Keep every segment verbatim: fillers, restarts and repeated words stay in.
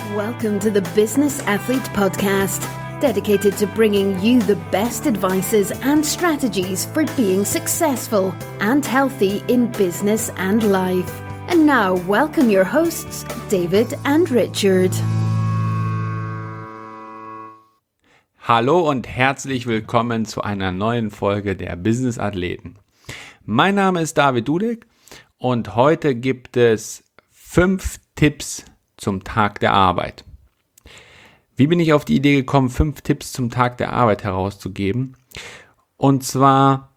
Welcome to the Business Athlete Podcast, dedicated to bringing you the best advices and strategies for being successful and healthy in business and life. And now, welcome your hosts, David and Richard. Hallo und herzlich willkommen zu einer neuen Folge der Business Athleten. Mein Name ist David Dudek und heute gibt es fünf Tipps zum Tag der Arbeit. Wie bin ich auf die Idee gekommen, fünf Tipps zum Tag der Arbeit herauszugeben? Und zwar,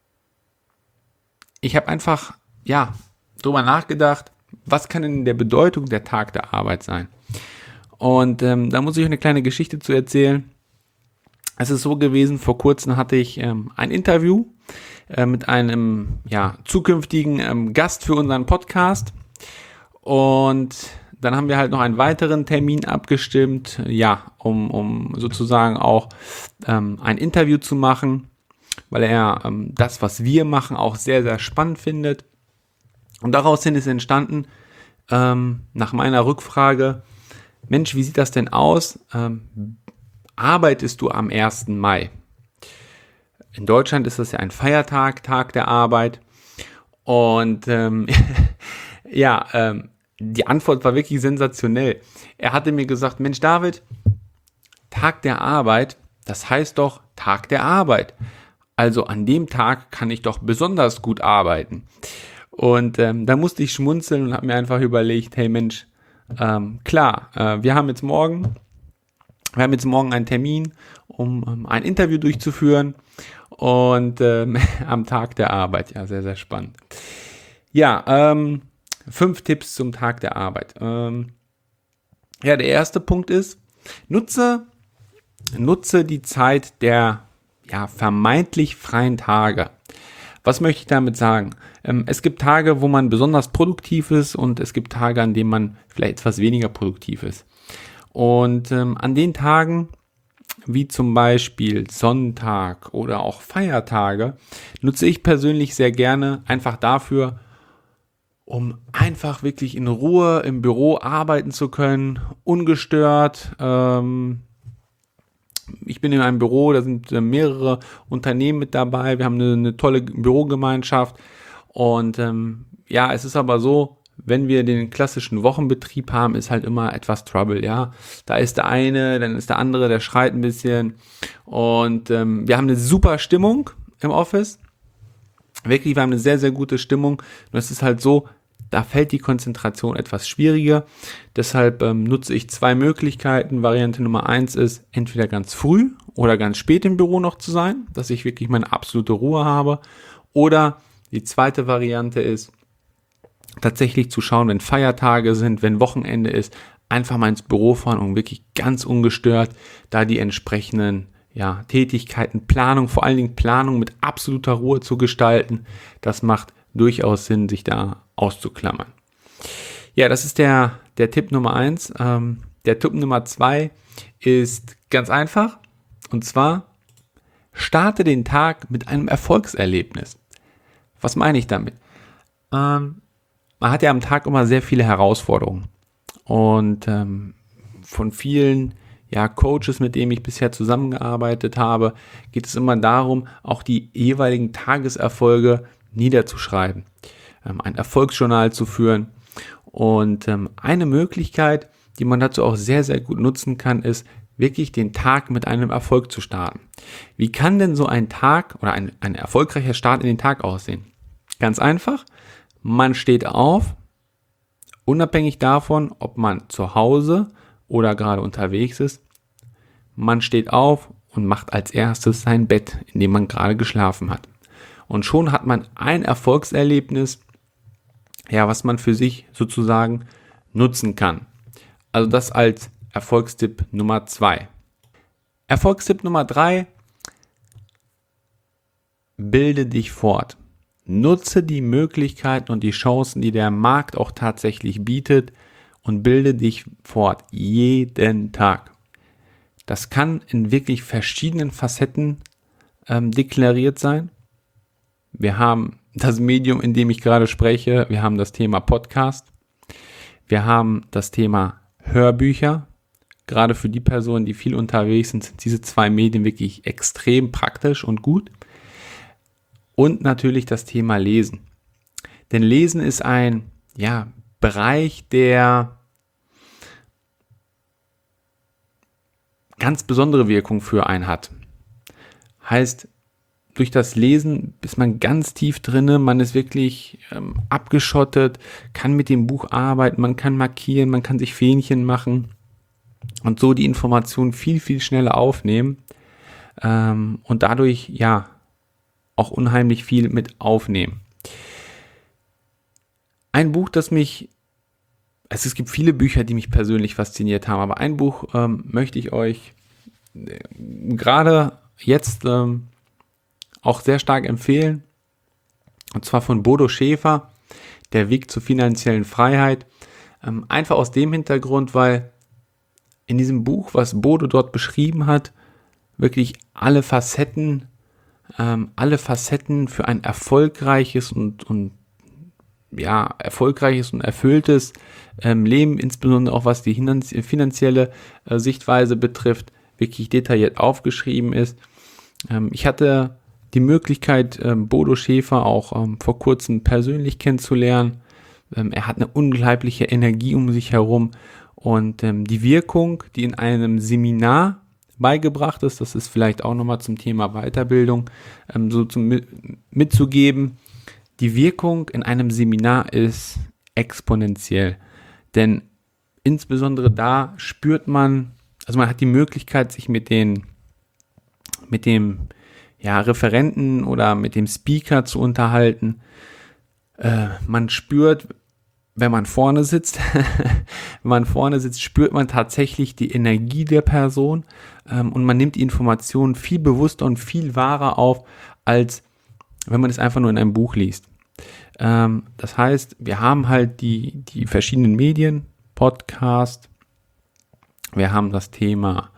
ich habe einfach, ja, drüber nachgedacht, was kann denn der Bedeutung der Tag der Arbeit sein? Und ähm, da muss ich euch eine kleine Geschichte zu erzählen. Es ist so gewesen, vor kurzem hatte ich ähm, ein Interview äh, mit einem ja, zukünftigen ähm, Gast für unseren Podcast. Und dann haben wir halt noch einen weiteren Termin abgestimmt, ja, um, um sozusagen auch ähm, ein Interview zu machen, weil er ähm, das, was wir machen, auch sehr, sehr spannend findet. Und daraus hin ist entstanden, ähm, nach meiner Rückfrage, Mensch, wie sieht das denn aus? Ähm, arbeitest du am ersten Mai? In Deutschland ist das ja ein Feiertag, Tag der Arbeit. Und ähm, ja, ähm, die Antwort war wirklich sensationell. Er hatte mir gesagt, Mensch David, Tag der Arbeit, das heißt doch Tag der Arbeit. Also an dem Tag kann ich doch besonders gut arbeiten. Und ähm, da musste ich schmunzeln und habe mir einfach überlegt, hey Mensch, ähm, klar, äh, wir haben jetzt morgen, wir haben jetzt morgen einen Termin, um ähm, ein Interview durchzuführen und ähm, am Tag der Arbeit, ja, sehr, sehr spannend. Ja, ähm, Fünf Tipps zum Tag der Arbeit. Ähm, ja, der erste Punkt ist, nutze, nutze die Zeit der ja, vermeintlich freien Tage. Was möchte ich damit sagen? Ähm, es gibt Tage, wo man besonders produktiv ist und es gibt Tage, an denen man vielleicht etwas weniger produktiv ist. Und ähm, an den Tagen, wie zum Beispiel Sonntag oder auch Feiertage, nutze ich persönlich sehr gerne einfach dafür, um einfach wirklich in Ruhe im Büro arbeiten zu können, ungestört. Ähm, ich bin in einem Büro, da sind äh, mehrere Unternehmen mit dabei, wir haben eine, eine tolle Bürogemeinschaft und ähm, ja, es ist aber so, wenn wir den klassischen Wochenbetrieb haben, ist halt immer etwas Trouble, ja. Da ist der eine, dann ist der andere, der schreit ein bisschen und ähm, wir haben eine super Stimmung im Office. Wirklich, wir haben eine sehr, sehr gute Stimmung. Und es ist halt so, da fällt die Konzentration etwas schwieriger. Deshalb ähm, nutze ich zwei Möglichkeiten. Variante Nummer eins ist, entweder ganz früh oder ganz spät im Büro noch zu sein, dass ich wirklich meine absolute Ruhe habe. Oder die zweite Variante ist, tatsächlich zu schauen, wenn Feiertage sind, wenn Wochenende ist, einfach mal ins Büro fahren und wirklich ganz ungestört da die entsprechenden ja, Tätigkeiten, Planung, vor allen Dingen Planung mit absoluter Ruhe zu gestalten. Das macht durchaus Sinn, sich da auszuklammern. Ja, das ist der, der Tipp Nummer eins. Ähm, der Tipp Nummer zwei ist ganz einfach. Und zwar, starte den Tag mit einem Erfolgserlebnis. Was meine ich damit? Ähm, man hat ja am Tag immer sehr viele Herausforderungen. Und ähm, von vielen ja, Coaches, mit denen ich bisher zusammengearbeitet habe, geht es immer darum, auch die jeweiligen Tageserfolge niederzuschreiben, ähm, ein Erfolgsjournal zu führen. Und ähm, eine Möglichkeit, die man dazu auch sehr, sehr gut nutzen kann, ist, wirklich den Tag mit einem Erfolg zu starten. Wie kann denn so ein Tag oder ein, ein erfolgreicher Start in den Tag aussehen? Ganz einfach, man steht auf, unabhängig davon, ob man zu Hause oder gerade unterwegs ist, man steht auf und macht als erstes sein Bett, in dem man gerade geschlafen hat. Und schon hat man ein Erfolgserlebnis, ja, was man für sich sozusagen nutzen kann. Also das als Erfolgstipp Nummer zwei. Erfolgstipp Nummer drei, bilde dich fort. Nutze die Möglichkeiten und die Chancen, die der Markt auch tatsächlich bietet und bilde dich fort, jeden Tag. Das kann in wirklich verschiedenen Facetten ähm, deklariert sein. Wir haben das Medium, in dem ich gerade spreche, wir haben das Thema Podcast, wir haben das Thema Hörbücher. Gerade für die Personen, die viel unterwegs sind, sind diese zwei Medien wirklich extrem praktisch und gut. Und natürlich das Thema Lesen. Denn Lesen ist ein ja, Bereich, der ganz besondere Wirkung für einen hat. Heißt, durch das Lesen ist man ganz tief drinne, man ist wirklich ähm, abgeschottet, kann mit dem Buch arbeiten, man kann markieren, man kann sich Fähnchen machen und so die Informationen viel, viel schneller aufnehmen ähm, und dadurch ja auch unheimlich viel mit aufnehmen. Ein Buch, das mich, also es gibt viele Bücher, die mich persönlich fasziniert haben, aber ein Buch ähm, möchte ich euch äh, gerade jetzt ähm, auch sehr stark empfehlen, und zwar von Bodo Schäfer, Der Weg zur finanziellen Freiheit. Ähm, einfach aus dem Hintergrund, weil in diesem Buch, was Bodo dort beschrieben hat, wirklich alle Facetten, ähm, alle Facetten für ein erfolgreiches und, und ja, erfolgreiches und erfülltes ähm, Leben, insbesondere auch was die finanzielle äh, Sichtweise betrifft, wirklich detailliert aufgeschrieben ist. Ähm, ich hatte die Möglichkeit, ähm, Bodo Schäfer auch ähm, vor kurzem persönlich kennenzulernen. Ähm, er hat eine unglaubliche Energie um sich herum und ähm, die Wirkung, die in einem Seminar beigebracht ist, das ist vielleicht auch nochmal zum Thema Weiterbildung ähm, so zum, mitzugeben. Die Wirkung in einem Seminar ist exponentiell, denn insbesondere da spürt man, also man hat die Möglichkeit, sich mit den, mit dem ja, Referenten oder mit dem Speaker zu unterhalten. Äh, man spürt, wenn man vorne sitzt, wenn man vorne sitzt, spürt man tatsächlich die Energie der Person ähm, und man nimmt die Informationen viel bewusster und viel wahrer auf, als wenn man es einfach nur in einem Buch liest. Ähm, das heißt, wir haben halt die, die verschiedenen Medien, Podcast, wir haben das Thema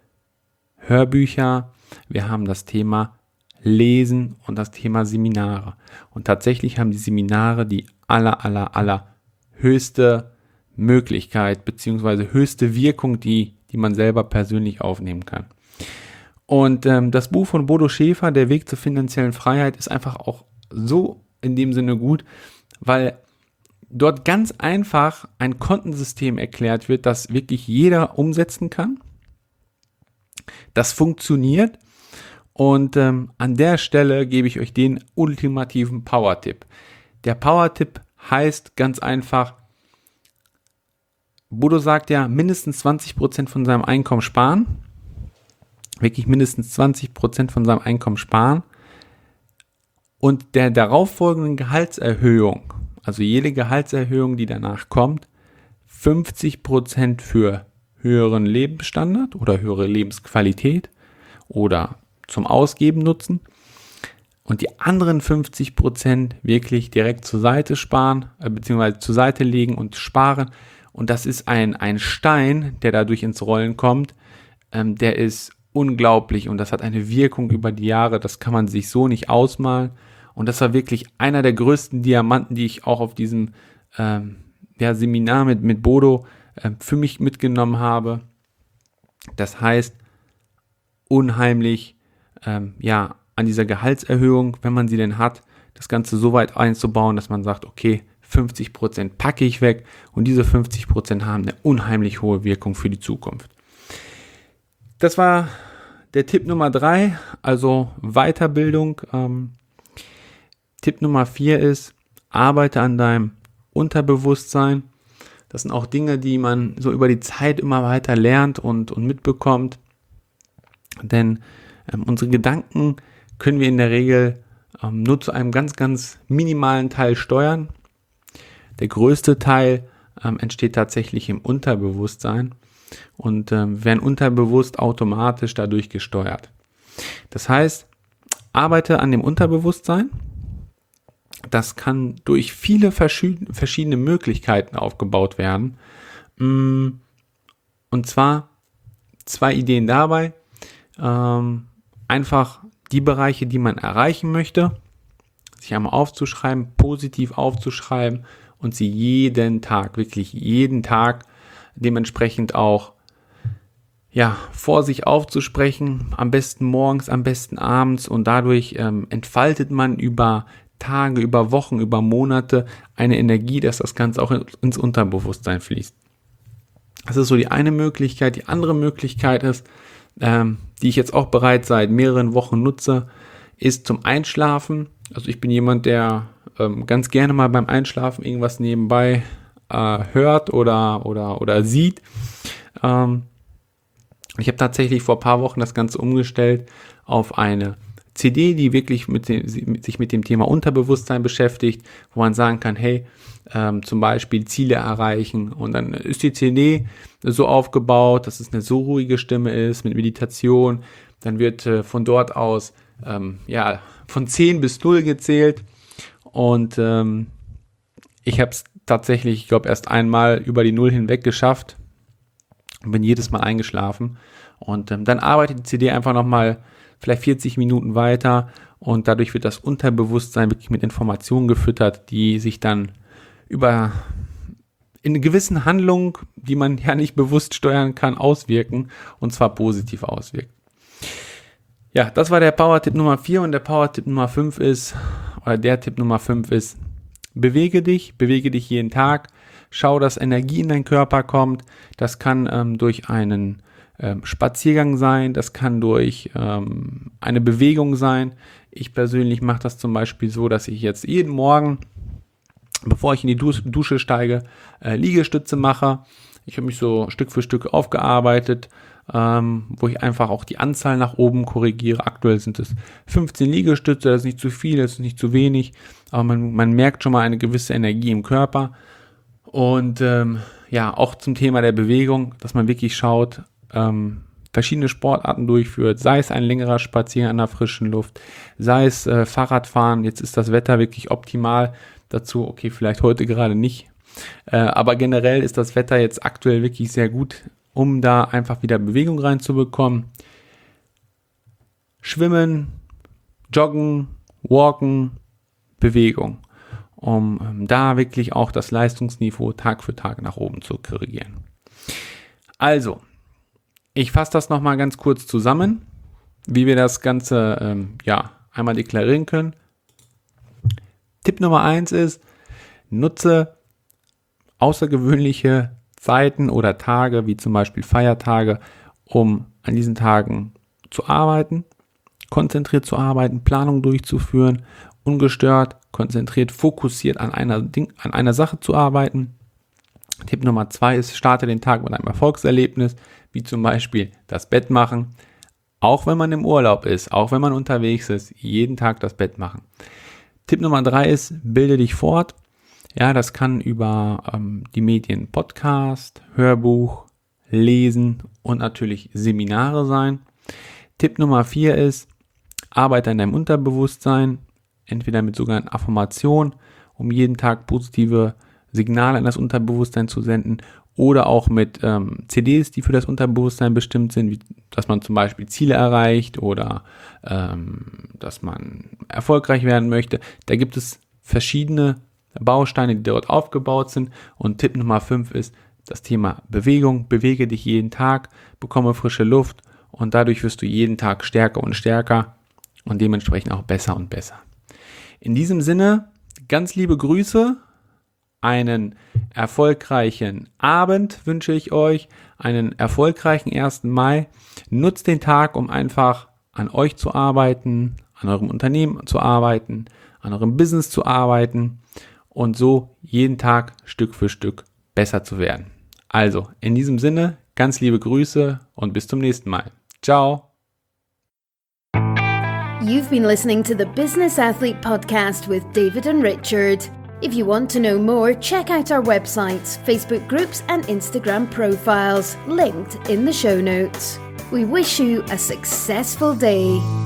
Hörbücher, wir haben das Thema Lesen und das Thema Seminare. Und tatsächlich haben die Seminare die aller, aller, aller höchste Möglichkeit beziehungsweise höchste Wirkung, die, die man selber persönlich aufnehmen kann. Und ähm, das Buch von Bodo Schäfer, Der Weg zur finanziellen Freiheit, ist einfach auch so in dem Sinne gut, weil dort ganz einfach ein Kontensystem erklärt wird, das wirklich jeder umsetzen kann. Das funktioniert und ähm, an der Stelle gebe ich euch den ultimativen Power-Tipp. Der Power-Tipp heißt ganz einfach, Bodo sagt ja, mindestens zwanzig Prozent von seinem Einkommen sparen. Wirklich mindestens zwanzig Prozent von seinem Einkommen sparen. Und der darauffolgenden Gehaltserhöhung, also jede Gehaltserhöhung, die danach kommt, fünfzig Prozent für höheren Lebensstandard oder höhere Lebensqualität oder zum Ausgeben nutzen und die anderen fünfzig Prozent wirklich direkt zur Seite sparen, äh, beziehungsweise zur Seite legen und sparen. Und das ist ein, ein Stein, der dadurch ins Rollen kommt, ähm, der ist unglaublich und das hat eine Wirkung über die Jahre, das kann man sich so nicht ausmalen. Und das war wirklich einer der größten Diamanten, die ich auch auf diesem ähm, ja, Seminar mit, mit Bodo äh, für mich mitgenommen habe. Das heißt, unheimlich ähm, ja, an dieser Gehaltserhöhung, wenn man sie denn hat, das Ganze so weit einzubauen, dass man sagt, okay, fünfzig Prozent packe ich weg und diese fünfzig Prozent haben eine unheimlich hohe Wirkung für die Zukunft. Das war der Tipp Nummer drei, also Weiterbildung. Ähm, Tipp Nummer vier ist, arbeite an deinem Unterbewusstsein. Das sind auch Dinge, die man so über die Zeit immer weiter lernt und, und mitbekommt. Denn ähm, unsere Gedanken können wir in der Regel ähm, nur zu einem ganz, ganz minimalen Teil steuern. Der größte Teil ähm, entsteht tatsächlich im Unterbewusstsein und ähm, werden unterbewusst automatisch dadurch gesteuert. Das heißt, arbeite an dem Unterbewusstsein. Das kann durch viele verschiedene Möglichkeiten aufgebaut werden. Und zwar zwei Ideen dabei. Einfach die Bereiche, die man erreichen möchte, sich einmal aufzuschreiben, positiv aufzuschreiben und sie jeden Tag, wirklich jeden Tag dementsprechend auch ja, vor sich aufzusprechen, am besten morgens, am besten abends, und dadurch ähm, entfaltet man über Tage, über Wochen, über Monate eine Energie, dass das Ganze auch in, ins Unterbewusstsein fließt. Das ist so die eine Möglichkeit. Die andere Möglichkeit ist, ähm, die ich jetzt auch bereits seit mehreren Wochen nutze, ist zum Einschlafen. Also ich bin jemand, der ähm, ganz gerne mal beim Einschlafen irgendwas nebenbei äh, hört oder, oder, oder sieht. Ähm, Ich habe tatsächlich vor ein paar Wochen das Ganze umgestellt auf eine C D, die wirklich mit dem, sich mit dem Thema Unterbewusstsein beschäftigt, wo man sagen kann, hey, ähm, zum Beispiel Ziele erreichen, und dann ist die C D so aufgebaut, dass es eine so ruhige Stimme ist mit Meditation. Dann wird äh, von dort aus ähm, ja, von zehn bis null gezählt, und ähm, ich habe es tatsächlich, ich glaube, erst einmal über die Null hinweg geschafft und bin jedes Mal eingeschlafen. Und ähm, dann arbeitet die C D einfach nochmal vielleicht vierzig Minuten weiter, und dadurch wird das Unterbewusstsein wirklich mit Informationen gefüttert, die sich dann über in gewissen Handlungen, die man ja nicht bewusst steuern kann, auswirken, und zwar positiv auswirken. Ja, das war der Power-Tipp Nummer vier, und der Power-Tipp Nummer fünf ist, oder der Tipp Nummer fünf ist, bewege dich, bewege dich jeden Tag. Schau, dass Energie in deinen Körper kommt. Das kann ähm, durch einen ähm, Spaziergang sein, das kann durch ähm, eine Bewegung sein. Ich persönlich mache das zum Beispiel so, dass ich jetzt jeden Morgen, bevor ich in die Dus- Dusche steige, äh, Liegestütze mache. Ich habe mich so Stück für Stück aufgearbeitet, ähm, wo ich einfach auch die Anzahl nach oben korrigiere. Aktuell sind es fünfzehn Liegestütze, das ist nicht zu viel, das ist nicht zu wenig, aber man, man merkt schon mal eine gewisse Energie im Körper. Und ähm, ja, auch zum Thema der Bewegung, dass man wirklich schaut, ähm, verschiedene Sportarten durchführt, sei es ein längerer Spaziergang an der frischen Luft, sei es äh, Fahrradfahren. Jetzt ist das Wetter wirklich optimal dazu, okay, vielleicht heute gerade nicht, äh, aber generell ist das Wetter jetzt aktuell wirklich sehr gut, um da einfach wieder Bewegung reinzubekommen. Schwimmen, Joggen, Walken, Bewegung, um ähm, da wirklich auch das Leistungsniveau Tag für Tag nach oben zu korrigieren. Also, ich fasse das nochmal ganz kurz zusammen, wie wir das Ganze ähm, ja, einmal deklarieren können. Tipp Nummer eins ist, nutze außergewöhnliche Zeiten oder Tage, wie zum Beispiel Feiertage, um an diesen Tagen zu arbeiten, konzentriert zu arbeiten, Planung durchzuführen, ungestört, konzentriert, fokussiert an einer, Ding, an einer Sache zu arbeiten. Tipp Nummer zwei ist, starte den Tag mit einem Erfolgserlebnis, wie zum Beispiel das Bett machen. Auch wenn man im Urlaub ist, auch wenn man unterwegs ist, jeden Tag das Bett machen. Tipp Nummer drei ist, bilde dich fort. Ja, das kann über ähm, die Medien Podcast, Hörbuch, Lesen und natürlich Seminare sein. Tipp Nummer vier ist, arbeite an deinem Unterbewusstsein, entweder mit sogenannten Affirmationen, um jeden Tag positive Signale an das Unterbewusstsein zu senden, oder auch mit ähm, C Ds, die für das Unterbewusstsein bestimmt sind, wie, dass man zum Beispiel Ziele erreicht oder ähm, dass man erfolgreich werden möchte. Da gibt es verschiedene Bausteine, die dort aufgebaut sind. Und Tipp Nummer fünf ist das Thema Bewegung. Bewege dich jeden Tag, bekomme frische Luft, und dadurch wirst du jeden Tag stärker und stärker und dementsprechend auch besser und besser. In diesem Sinne, ganz liebe Grüße, einen erfolgreichen Abend wünsche ich euch, einen erfolgreichen ersten Mai. Nutzt den Tag, um einfach an euch zu arbeiten, an eurem Unternehmen zu arbeiten, an eurem Business zu arbeiten und so jeden Tag Stück für Stück besser zu werden. Also, in diesem Sinne, ganz liebe Grüße und bis zum nächsten Mal. Ciao. You've been listening to the Business Athlete Podcast with David and Richard. If you want to know more, check out our websites, Facebook groups and Instagram profiles, linked in the show notes. We wish you a successful day.